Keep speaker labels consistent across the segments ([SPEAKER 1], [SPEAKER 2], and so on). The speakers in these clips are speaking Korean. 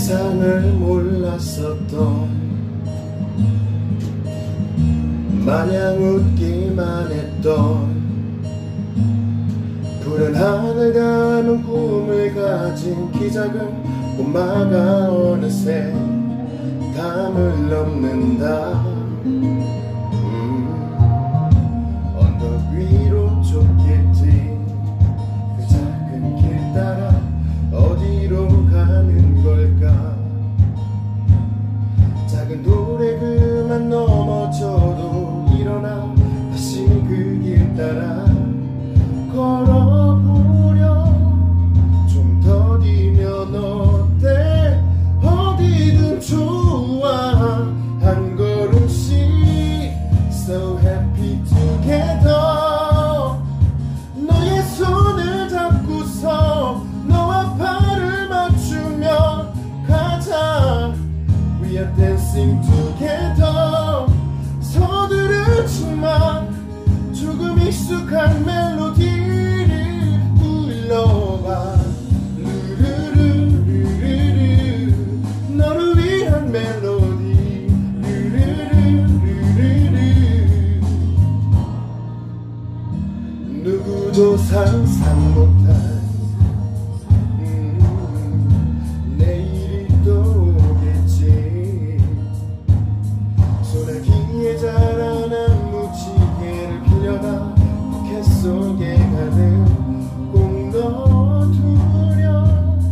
[SPEAKER 1] 세상을 몰랐었던 마냥 웃기만 했던 푸른 하늘 닮은 꿈을 가진 키 작은 꼬마가 어느새 담을 넘는다. 언덕 위로 쫓겠지. 그 작은 길 따라 어디로 가는 걸까. 작은 돌에 그만 넘어져도 일어나 다시 그 길 따라 걸어보려. 좀 더디면 어때? 어디든 좋아. 한 걸음씩 So happy together. 너의 손을 잡고서 너와 발을 맞추며 가자. We are dancing together. 서두르지마. 조금 익숙한 멜로디를 불러봐. 루루루루루루. 너를 위한 멜로디. 루루루루루루. 누구도 상상 못한 내일이 또 오겠지. 소나기에 자라난 무지개를 빌려다 포켓 속에 가는 꼭 넣어두려.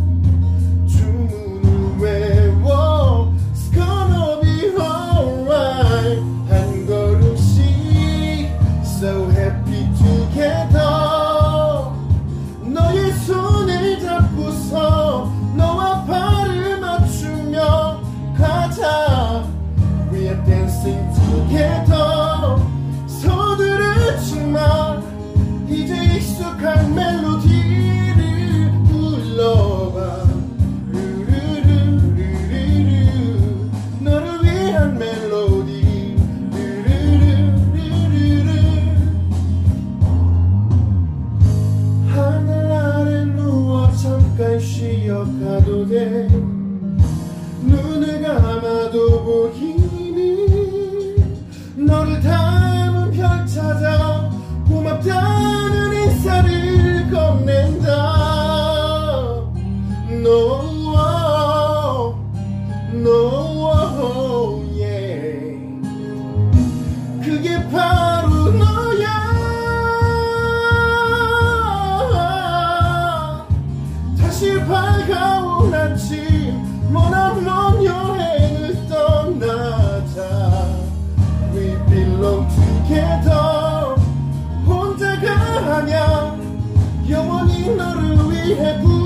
[SPEAKER 1] 주문을 외워 It's gonna be alright. 한 걸음씩 So happy together. 너의 손을 잡고서 너와 발을 맞추며 가자. We are dancing together. 서두르지마. 이제 익숙한 멜로디를 불러봐. 루루루루루루. 너를 위한 멜로디. 루루루루루루. 하늘 아래 누워 잠깐 쉬어가도 돼. 눈을 감아도 보이는 너를 닮은 별 찾아 고맙다는 인사를 건넨다. No, no, yeah. 그게 바로 너야. 다시 밝아온 아침 머나먼 여행을 떠나자. We belong together. 혼자가 아냐 영원히 너를 위해